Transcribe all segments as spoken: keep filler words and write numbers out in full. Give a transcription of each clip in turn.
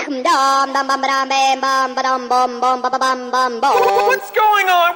What's going on?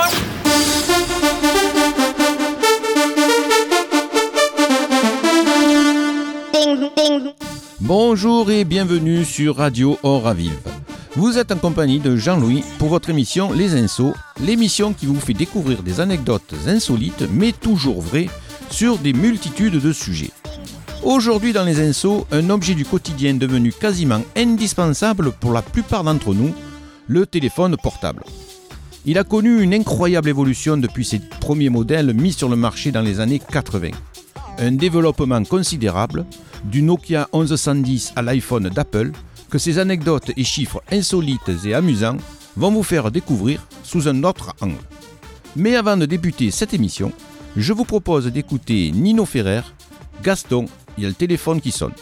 Bonjour et bienvenue sur Radio Oravive. Vous êtes en compagnie de Jean-Louis pour votre émission Les Insos, l'émission qui vous fait découvrir des anecdotes insolites mais toujours vraies sur des multitudes de sujets. Aujourd'hui dans Les Insos, un objet du quotidien devenu quasiment indispensable pour la plupart d'entre nous, le téléphone portable. Il a connu une incroyable évolution depuis ses premiers modèles mis sur le marché dans les années quatre-vingts. Un développement considérable, du Nokia onze cent dix à l'iPhone d'Apple, que ces anecdotes et chiffres insolites et amusants vont vous faire découvrir sous un autre angle. Mais avant de débuter cette émission, je vous propose d'écouter Nino Ferrer, Gaston, il y a le téléphone qui sonne.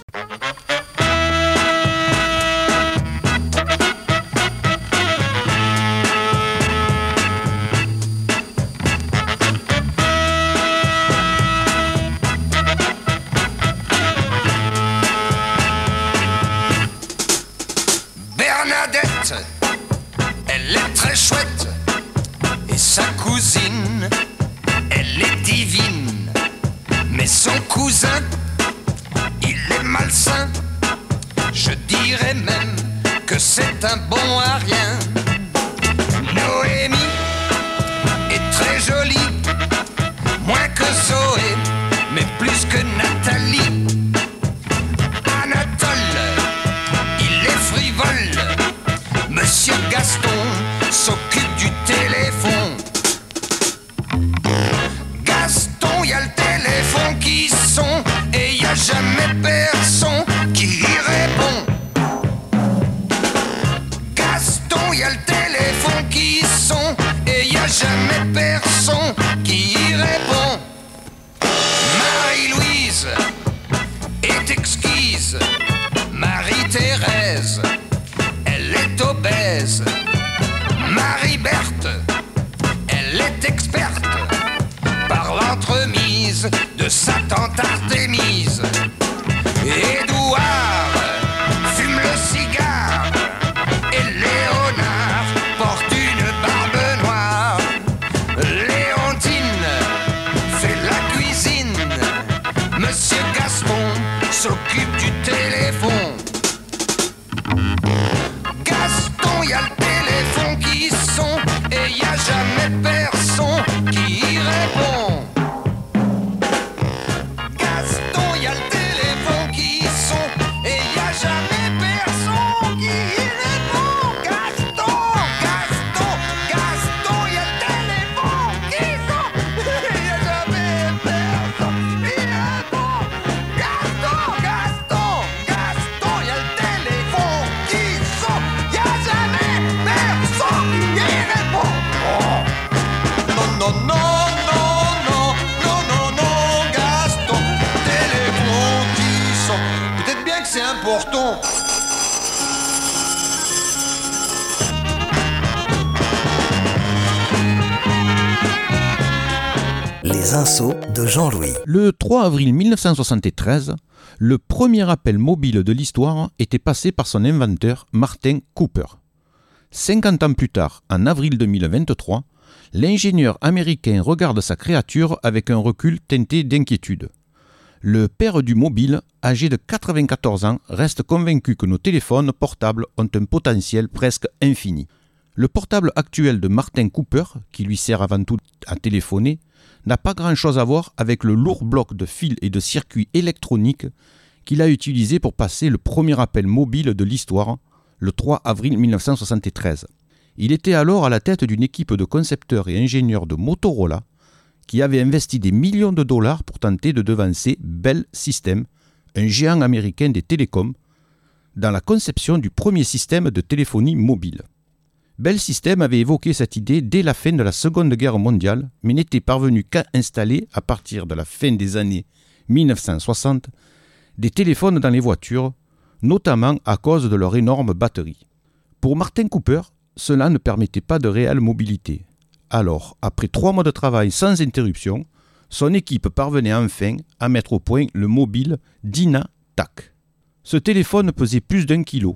Elle est très chouette et sa cousine, elle est divine. Mais son cousin, il est malsain. Je dirais même que c'est un bon à rien. Noémie est très jolie, moins que Zoé, mais plus que Nathalie. Anatole, il est frivole. Monsieur Gaston s'occupe du téléphone. Gaston, y a le téléphone qui sonne et y a jamais personne qui y répond. Gaston, y a le téléphone qui sonne et y a jamais personne qui y répond. Marie-Louise est exquise. Marie-Thérèse, elle est obèse. Marie-Berthe, elle est experte par l'entremise de sa tante Artémise. Édouard fume le cigare et Léonard porte une barbe noire. Léontine fait la cuisine. Monsieur Gaston s'occupe du téléphone. Gaston, y a le téléphone qui sonne et y a jamais personne qui y répond. Gaston, y a le téléphone qui sonne et y a jamais personne qui y répond. Gaston, Gaston, Gaston, y a le téléphone qui sonne et y a jamais personne qui y répond. Gaston, Gaston, Gaston, y a le téléphone qui sonne, y a jamais personne qui y répond. Oh. Non, non, non, non, non, non, non, non, Gaston, téléphone qui sonne. Peut-être bien que c'est important. Les Insos de Jean-Louis. Le trois avril mille neuf cent soixante-treize, le premier appel mobile de l'histoire était passé par son inventeur Martin Cooper. cinquante ans plus tard, en avril deux mille vingt-trois, l'ingénieur américain regarde sa créature avec un recul teinté d'inquiétude. Le père du mobile, âgé de quatre-vingt-quatorze ans, reste convaincu que nos téléphones portables ont un potentiel presque infini. Le portable actuel de Martin Cooper, qui lui sert avant tout à téléphoner, n'a pas grand-chose à voir avec le lourd bloc de fils et de circuits électroniques qu'il a utilisé pour passer le premier appel mobile de l'histoire, le trois avril mille neuf cent soixante-treize. Il était alors à la tête d'une équipe de concepteurs et ingénieurs de Motorola qui avait investi des millions de dollars pour tenter de devancer Bell System, un géant américain des télécoms, dans la conception du premier système de téléphonie mobile. Bell System avait évoqué cette idée dès la fin de la Seconde Guerre mondiale, mais n'était parvenu qu'à installer, à partir de la fin des années mille neuf cent soixante, des téléphones dans les voitures, notamment à cause de leur énorme batterie. Pour Martin Cooper, cela ne permettait pas de réelle mobilité. Alors, après trois mois de travail sans interruption, son équipe parvenait enfin à mettre au point le mobile Dyna-Tac. Ce téléphone pesait plus d'un kilo,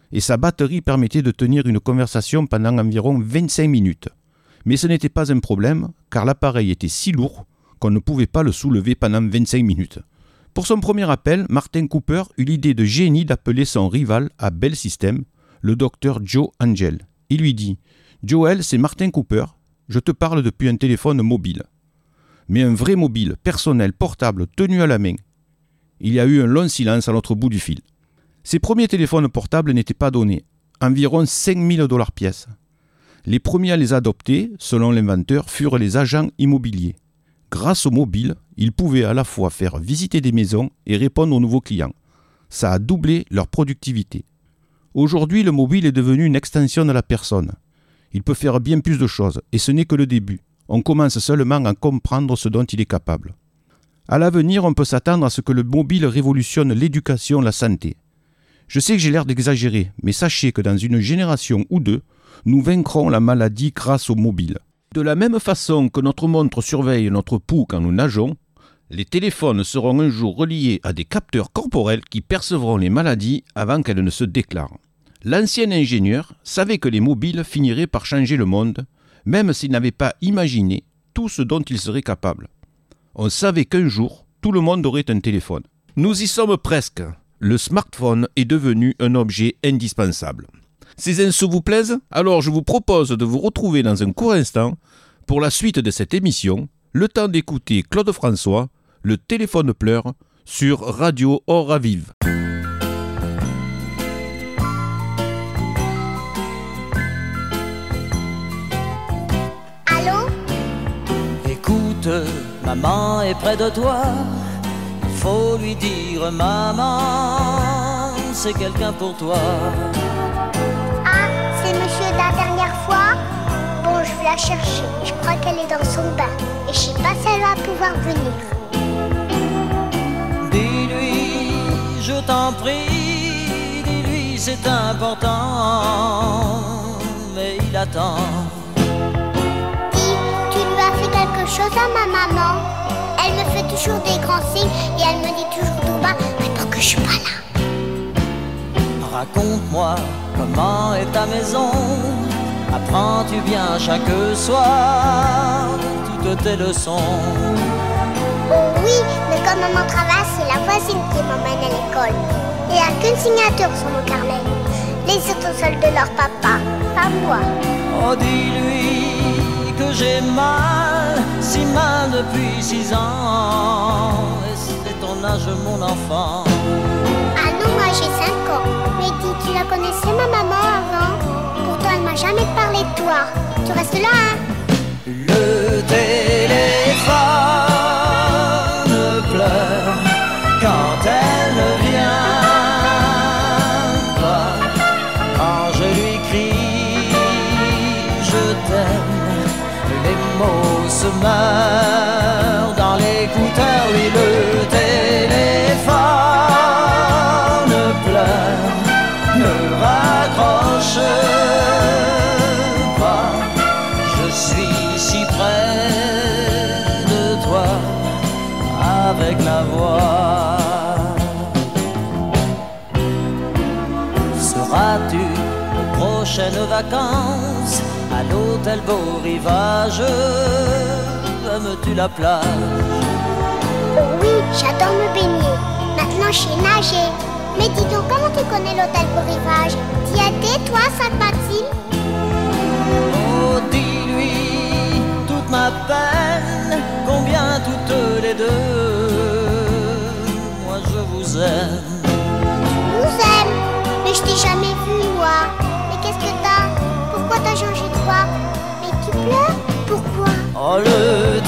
et sa batterie permettait de tenir une conversation pendant environ vingt-cinq minutes. Mais ce n'était pas un problème, car l'appareil était si lourd qu'on ne pouvait pas le soulever pendant vingt-cinq minutes. Pour son premier appel, Martin Cooper eut l'idée de génie d'appeler son rival à Bell System, le docteur Joe Angel. Il lui dit « Joel, c'est Martin Cooper, je te parle depuis un téléphone mobile. » Mais un vrai mobile, personnel, portable, tenu à la main. Il y a eu un long silence à l'autre bout du fil. Ces premiers téléphones portables n'étaient pas donnés, environ cinq mille dollars pièce. Les premiers à les adopter, selon l'inventeur, furent les agents immobiliers. Grâce au mobile, ils pouvaient à la fois faire visiter des maisons et répondre aux nouveaux clients. Ça a doublé leur productivité. Aujourd'hui, le mobile est devenu une extension de la personne. Il peut faire bien plus de choses, et ce n'est que le début. On commence seulement à comprendre ce dont il est capable. À l'avenir, on peut s'attendre à ce que le mobile révolutionne l'éducation, la santé. Je sais que j'ai l'air d'exagérer, mais sachez que dans une génération ou deux, nous vaincrons la maladie grâce au mobile. De la même façon que notre montre surveille notre pouls quand nous nageons, les téléphones seront un jour reliés à des capteurs corporels qui percevront les maladies avant qu'elles ne se déclarent. L'ancien ingénieur savait que les mobiles finiraient par changer le monde, même s'il n'avait pas imaginé tout ce dont il serait capable. On savait qu'un jour, tout le monde aurait un téléphone. Nous y sommes presque. Le smartphone est devenu un objet indispensable. Ces infos vous plaisent ? Alors je vous propose de vous retrouver dans un court instant pour la suite de cette émission, le temps d'écouter Claude François, Le téléphone pleure, sur Radio Oravive. Allô ? Écoute, maman est près de toi. Il faut lui dire, maman, c'est quelqu'un pour toi. Ah, c'est monsieur de la dernière fois ? Bon, je vais la chercher. Je crois qu'elle est dans son bain. Et je sais pas si elle va pouvoir venir. Dis-lui, je t'en prie, dis-lui, c'est important. Mais il attend. Dis, tu lui as fait quelque chose à ma maman ? Elle me fait toujours des grands signes et elle me dit toujours tout bas, réponds que je suis pas là. Raconte-moi comment est ta maison. Apprends-tu bien chaque soir toutes tes leçons? Oh oui, mais comme maman travaille, c'est la voisine qui m'emmène à l'école. Il n'y a qu'une signature sur mon carnet. Les autres sont celles de leur papa, pas moi. Oh, dis-lui que j'ai mal, si mal depuis six ans. Et c'est ton âge, mon enfant. Ah non, moi j'ai cinq ans. Mais dis, tu la connaissais ma maman avant? Pourtant elle m'a jamais parlé de toi. Tu restes là, hein? Le téléphone pleure quand elle ne vient pas. Quand je lui crie je t'aime, les mots se meurent dans l'écouteur. Oui, le téléphone pleure, ne raccroche pas. Je suis si près de toi avec la voix. Seras-tu aux prochaines vacances à l'hôtel Beau Rivage? Aimes-tu la plage? Oh oui, j'adore me baigner. Maintenant je sais nager. Mais dis donc, comment tu connais l'hôtel Beau Rivage? T'y as été, toi, Sainte-Mathilde? Oh, dis-lui toute ma peine, combien toutes les deux, moi je vous aime. Nous aime. Mais je t'ai jamais vu, moi. Mais qu'est-ce que t'as? Pourquoi t'as changé de voix? Mais tu pleures? Pourquoi? Oh, le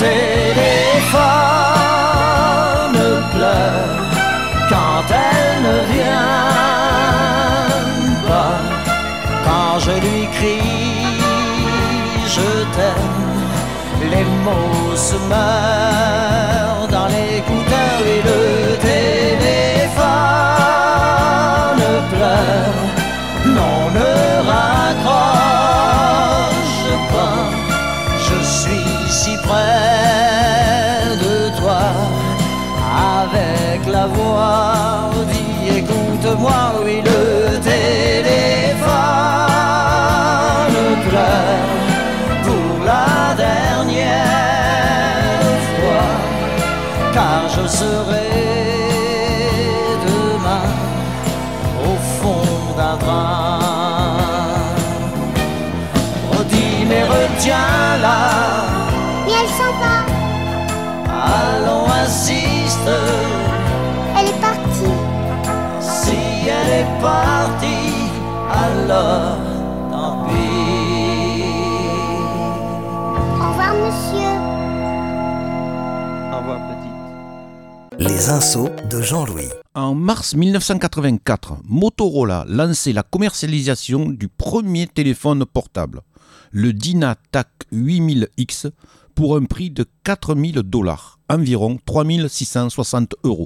téléphone pleure quand elle ne vient pas. Quand je lui crie je t'aime, les mots se meurent dans l'écouteur. Et le téléphone pleure, non, ne raccroche pas. Je suis si près de toi avec la voix. Dis, écoute-moi, oui, le téléphone chagrin. Oh dis mais retiens-la, Mais elle s'en va, allons insiste. elle est partie. Si elle est partie, alors tant pis. Au revoir, monsieur. Au revoir petite. Les Insos de Jean-Louis. En mars mille neuf cent quatre-vingt-quatre, Motorola lançait la commercialisation du premier téléphone portable, le DynaTAC huit mille X, pour un prix de quatre mille dollars, environ trois mille six cent soixante euros.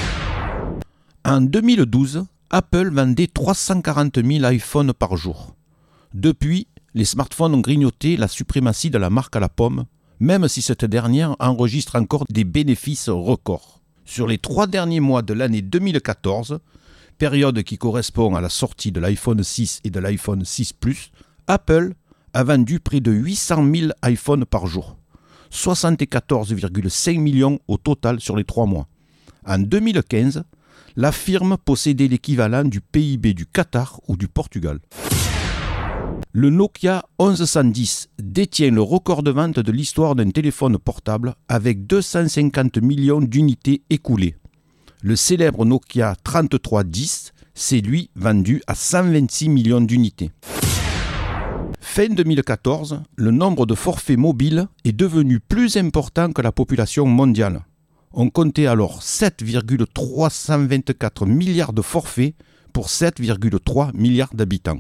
En deux mille douze, Apple vendait trois cent quarante mille iPhones par jour. Depuis, les smartphones ont grignoté la suprématie de la marque à la pomme, même si cette dernière enregistre encore des bénéfices records. Sur les trois derniers mois de l'année deux mille quatorze, période qui correspond à la sortie de l'iPhone six et de l'iPhone six Plus, Apple a vendu près de huit cent mille iPhones par jour, soixante-quatorze virgule cinq millions au total sur les trois mois. En deux mille quinze, la firme possédait l'équivalent du P I B du Qatar ou du Portugal. Le Nokia onze cent dix détient le record de vente de l'histoire d'un téléphone portable avec deux cent cinquante millions d'unités écoulées. Le célèbre Nokia trente-trois dix s'est lui vendu à cent vingt-six millions d'unités. Fin deux mille quatorze, le nombre de forfaits mobiles est devenu plus important que la population mondiale. On comptait alors sept virgule trois cent vingt-quatre milliards de forfaits pour sept virgule trois milliards d'habitants.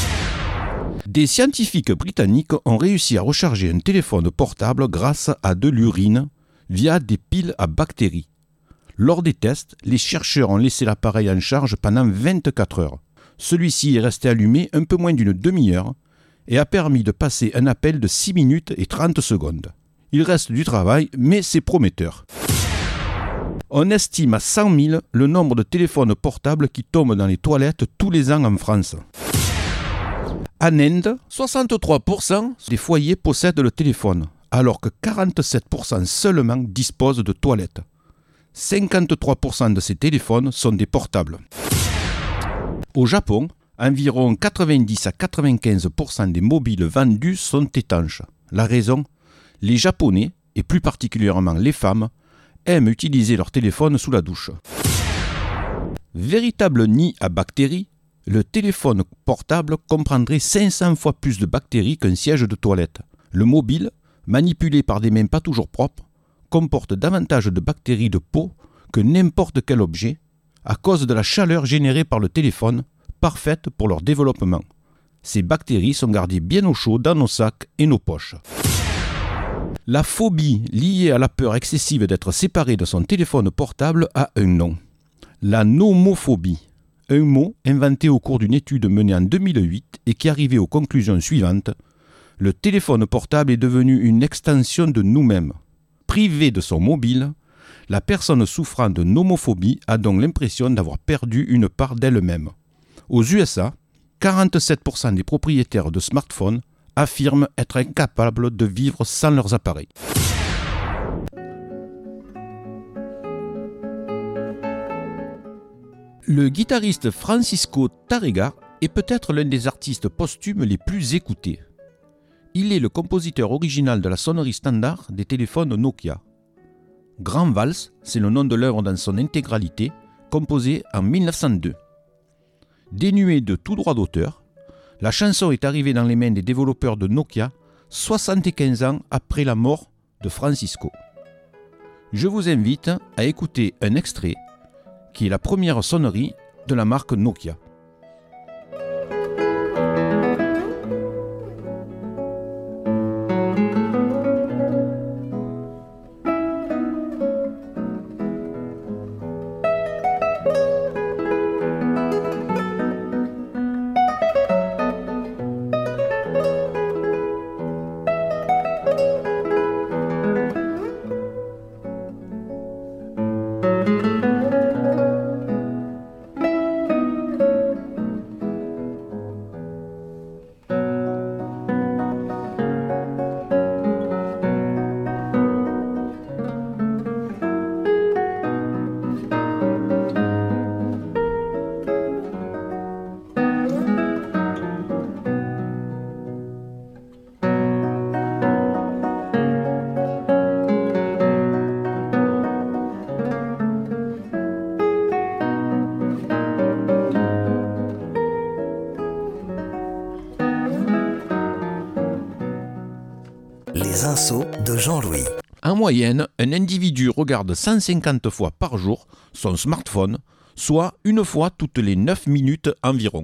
Des scientifiques britanniques ont réussi à recharger un téléphone portable grâce à de l'urine via des piles à bactéries. Lors des tests, les chercheurs ont laissé l'appareil en charge pendant vingt-quatre heures. Celui-ci est resté allumé un peu moins d'une demi-heure et a permis de passer un appel de six minutes et trente secondes. Il reste du travail, mais c'est prometteur. On estime à cent mille le nombre de téléphones portables qui tombent dans les toilettes tous les ans en France. En Inde, soixante-trois pour cent des foyers possèdent le téléphone, alors que quarante-sept pour cent seulement disposent de toilettes. cinquante-trois pour cent de ces téléphones sont des portables. Au Japon, environ quatre-vingt-dix à quatre-vingt-quinze pour cent des mobiles vendus sont étanches. La raison ? Les Japonais, et plus particulièrement les femmes, aiment utiliser leur téléphone sous la douche. Véritable nid à bactéries, le téléphone portable comprendrait cinq cents fois plus de bactéries qu'un siège de toilette. Le mobile, manipulé par des mains pas toujours propres, comporte davantage de bactéries de peau que n'importe quel objet, à cause de la chaleur générée par le téléphone, parfaite pour leur développement. Ces bactéries sont gardées bien au chaud dans nos sacs et nos poches. La phobie liée à la peur excessive d'être séparé de son téléphone portable a un nom. La nomophobie. Un mot inventé au cours d'une étude menée en deux mille huit et qui arrivait aux conclusions suivantes. Le téléphone portable est devenu une extension de nous-mêmes. Privé de son mobile, la personne souffrant de nomophobie a donc l'impression d'avoir perdu une part d'elle-même. Aux U S A, quarante-sept pour cent des propriétaires de smartphones affirment être incapables de vivre sans leurs appareils. Le guitariste Francisco Tárrega est peut-être l'un des artistes posthumes les plus écoutés. Il est le compositeur original de la sonnerie standard des téléphones Nokia. Grand Vals, c'est le nom de l'œuvre dans son intégralité, composée en mille neuf cent deux. Dénuée de tout droit d'auteur, la chanson est arrivée dans les mains des développeurs de Nokia soixante-quinze ans après la mort de Francisco. Je vous invite à écouter un extrait qui est la première sonnerie de la marque Nokia. Les insos de Jean-Louis. En moyenne, un individu regarde cent cinquante fois par jour son smartphone, soit une fois toutes les neuf minutes environ.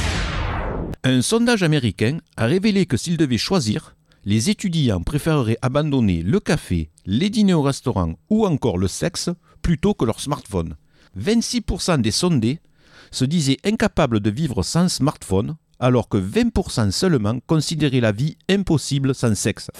Un sondage américain a révélé que s'ils devaient choisir, les étudiants préféreraient abandonner le café, les dîners au restaurant ou encore le sexe plutôt que leur smartphone. vingt-six pour cent des sondés se disaient incapables de vivre sans smartphone, alors que vingt pour cent seulement considéraient la vie impossible sans sexe.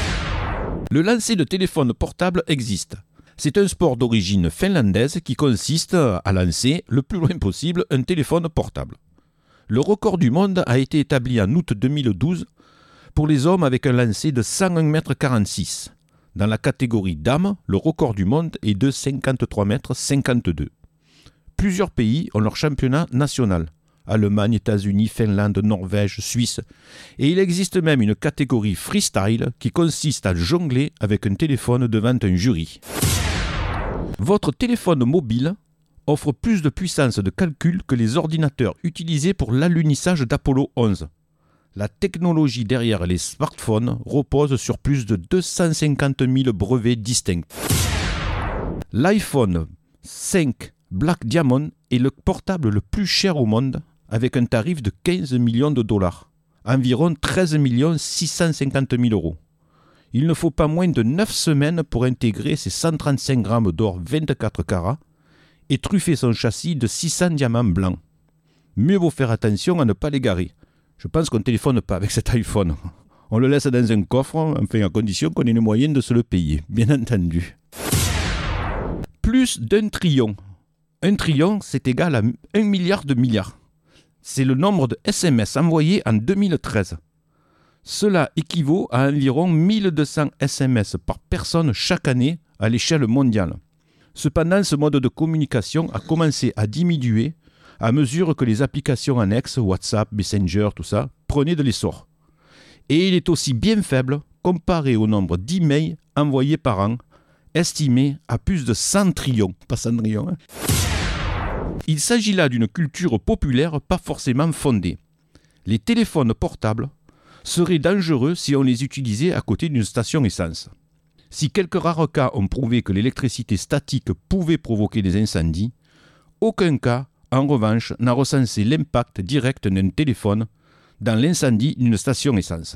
Le lancer de téléphone portable existe. C'est un sport d'origine finlandaise qui consiste à lancer le plus loin possible un téléphone portable. Le record du monde a été établi en août deux mille douze pour les hommes avec un lancer de cent un virgule quarante-six mètres. Dans la catégorie dames, le record du monde est de cinquante-trois virgule cinquante-deux mètres. Plusieurs pays ont leur championnat national. Allemagne, États-Unis, Finlande, Norvège, Suisse. Et il existe même une catégorie freestyle qui consiste à jongler avec un téléphone devant un jury. Votre téléphone mobile offre plus de puissance de calcul que les ordinateurs utilisés pour l'alunissage d'Apollo onze. La technologie derrière les smartphones repose sur plus de deux cent cinquante mille brevets distincts. L'iPhone cinq Black Diamond est le portable le plus cher au monde, avec un tarif de quinze millions de dollars, environ treize millions six cent cinquante mille euros. Il ne faut pas moins de neuf semaines pour intégrer ses cent trente-cinq grammes d'or vingt-quatre carats et truffer son châssis de six cents diamants blancs. Mieux vaut faire attention à ne pas l'égarer. Je pense qu'on ne téléphone pas avec cet iPhone. On le laisse dans un coffre, enfin à condition qu'on ait les moyens de se le payer, bien entendu. Plus d'un trillion. Un trillion, c'est égal à un milliard de milliards. C'est le nombre de S M S envoyés en deux mille treize. Cela équivaut à environ mille deux cents S M S par personne chaque année à l'échelle mondiale. Cependant, ce mode de communication a commencé à diminuer à mesure que les applications annexes, WhatsApp, Messenger, tout ça, prenaient de l'essor. Et il est aussi bien faible comparé au nombre d'emails envoyés par an, estimé à plus de cent trillions. Pas Cendrillon, hein. Il s'agit là d'une culture populaire pas forcément fondée. Les téléphones portables seraient dangereux si on les utilisait à côté d'une station essence. Si quelques rares cas ont prouvé que l'électricité statique pouvait provoquer des incendies, aucun cas, en revanche, n'a recensé l'impact direct d'un téléphone dans l'incendie d'une station essence.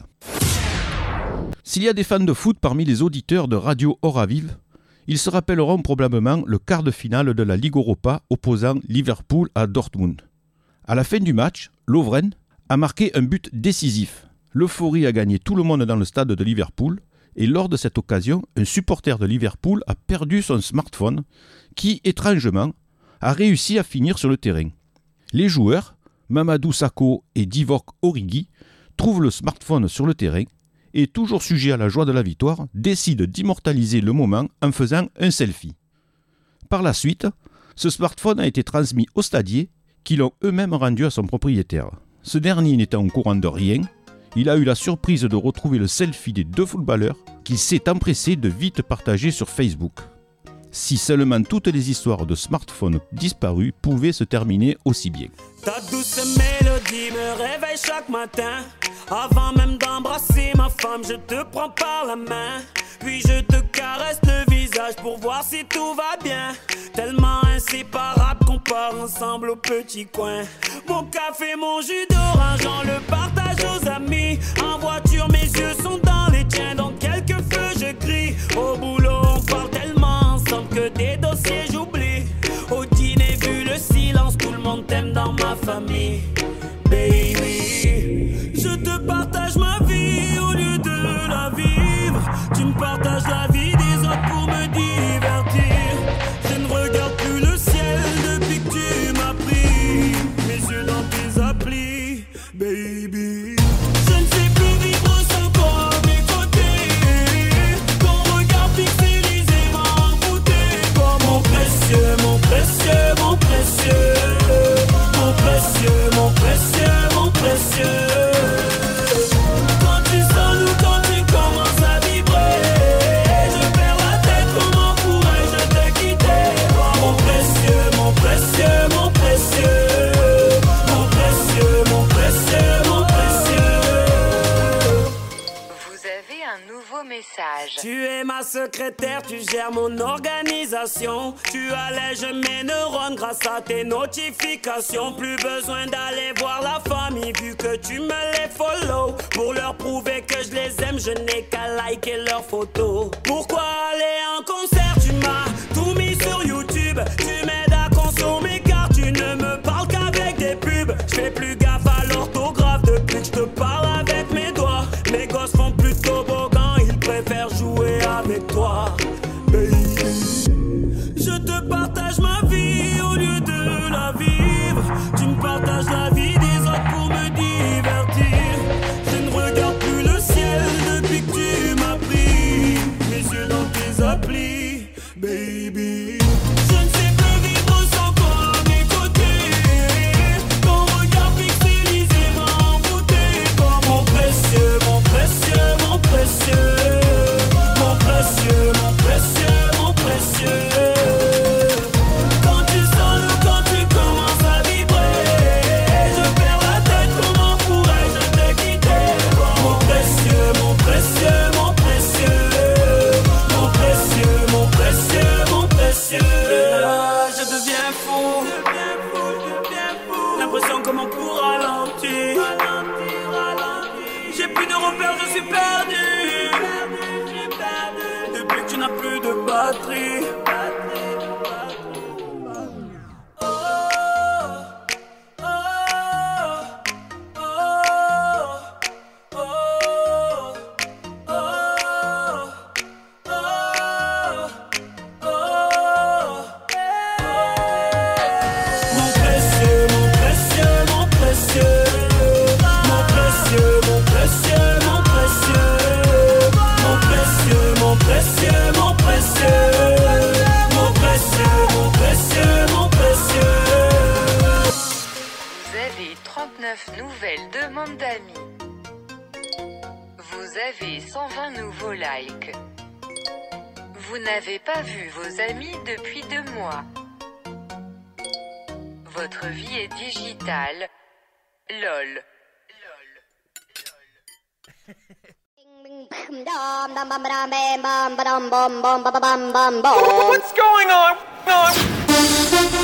S'il y a des fans de foot parmi les auditeurs de Radio Oravive, ils se rappelleront probablement le quart de finale de la Ligue Europa opposant Liverpool à Dortmund. À la fin du match, Lovren a marqué un but décisif. L'euphorie a gagné tout le monde dans le stade de Liverpool et lors de cette occasion, un supporter de Liverpool a perdu son smartphone qui, étrangement, a réussi à finir sur le terrain. Les joueurs, Mamadou Sakho et Divock Origi, trouvent le smartphone sur le terrain et, toujours sujet à la joie de la victoire, décident d'immortaliser le moment en faisant un selfie. Par la suite, ce smartphone a été transmis aux stadiers qui l'ont eux-mêmes rendu à son propriétaire. Ce dernier n'étant au courant de rien, il a eu la surprise de retrouver le selfie des deux footballeurs qu'il s'est empressé de vite partager sur Facebook. Si seulement toutes les histoires de smartphones disparus pouvaient se terminer aussi bien. Ta douce mélodie me réveille chaque matin. Avant même d'embrasser ma femme, je te prends par la main. Puis je te caresse le visage pour voir si tout va bien. Tellement inséparable qu'on part ensemble au petit coin. Mon café, mon jus d'orange, on le partage aux amis. En voiture, mes yeux sont dans les tiens. Dans quelques feux, je crie. Au boulot, on parle tellement ensemble que des dossiers j'oublie. Au dîner, vu le silence, tout le monde t'aime dans ma famille. Baby, je te partage ma vie au lieu de la vivre. Tu me partages la vie des autres pour me divertir. Je ne regarde plus le ciel depuis que tu m'as pris. Mes yeux dans tes applis, baby. Je ne sais plus vivre sans toi à mes côtés. Ton regard pixelisé m'a envoûté. Toi mon précieux, mon précieux, mon précieux. Mon précieux, mon message. Tu es ma secrétaire, tu gères mon organisation. Tu allèges mes neurones grâce à tes notifications. Plus besoin d'aller voir la famille vu que tu me les follow. Pour leur prouver que je les aime, je n'ai qu'à liker leurs photos. Pourquoi aller en concert? Tu m'as tout mis sur YouTube. Tu m'aides à consommer car tu ne me parles qu'avec des pubs. Je fais plus gaffe à l'orthographe depuis que je te parle avec mes doigts. Mes gosses font plus de toboggan, ils préfèrent jouer avec toi. Baby, je te partage ma vie au lieu de la vivre. Tu me partages la vie des autres pour me divertir. Je ne regarde plus le ciel depuis que tu m'as pris mes yeux dans tes applis, baby. Je ne sais plus vivre sans toi à mes côtés. Ton regard pixelisé m'a envoûté. Comme mon précieux, mon précieux, mon précieux. Mon précieux, mon précieux, mon précieux. Quand tu sonnes ou quand tu commences à vibrer, je perds la tête, comment pourrais-je te quitter? Mon précieux, mon précieux, mon précieux. Mon précieux, mon précieux, mon précieux. Là, je deviens fou. L'impression que mon pouls ralentit. J'ai plus de repères, je suis perdu. Depuis que tu n'as plus de batterie. Oh, oh, oh, oh, oh, oh. Mon précieux, mon précieux, mon précieux. Mon précieux, mon précieux, mon précieux. Mon précieux, mon précieux, mon précieux. Mon précieux, mon précieux, mon précieux. Vous avez trente-neuf nouvelles demandes d'amis. Vous avez cent vingt nouveaux likes. Vous n'avez pas vu vos amis depuis deux mois. Votre vie est digitale. LOL. What's going on? on?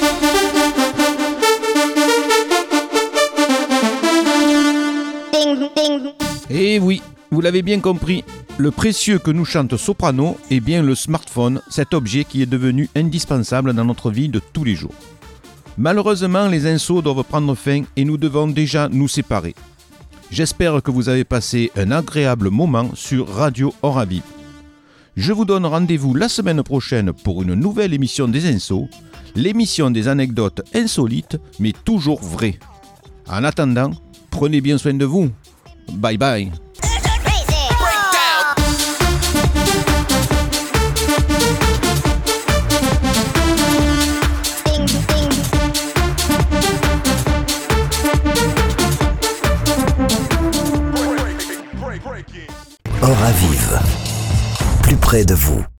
Et oui, vous l'avez bien compris, le précieux que nous chante Soprano est bien le smartphone, cet objet qui est devenu indispensable dans notre vie de tous les jours. Malheureusement, les insos doivent prendre fin et nous devons déjà nous séparer. J'espère que vous avez passé un agréable moment sur Radio Oravive. Je vous donne rendez-vous la semaine prochaine pour une nouvelle émission des insos, l'émission des anecdotes insolites mais toujours vraies. En attendant, prenez bien soin de vous. Bye bye. Oravive, plus près de vous.